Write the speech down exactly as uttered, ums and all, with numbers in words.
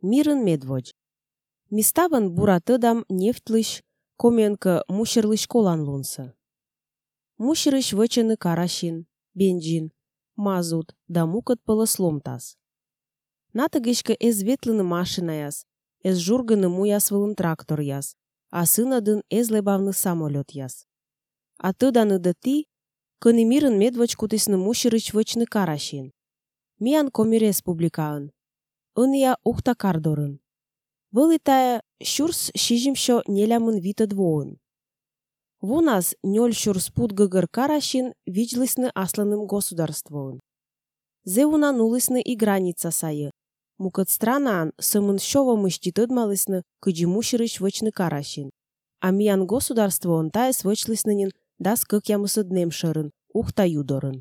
Мирын медводь. Миставын буратыдам нефтлыш, коменка мушерлыш колан лунсы. Мушерыш вычыны карашин, бензин, мазут да мукыт пылыс ломтас. Натыгышка эз ветлыны машина яс, эз жургыны муяс вылын трактор яс, а сынадын эз лебавны самолет яс. А тыданы да ти, кыны мирын медводь кутысны мушерыш вычны карашин. Миян коми республикаын. Ын я ухта кардорын. Вылитая щурс шижимшо нелямын витад воын. Вунас нёль щурс пут гыгыр карашин виджлысны асланым государствоын. Зеуна нулысны и граница сайы. Мукыт странаан сымын шова мыштитыдмалысны кыджи мушерыш вычны карашин. А миян государствоын таэс вычлыснынин дас кык ямысыднем шырын, ухта юдорын.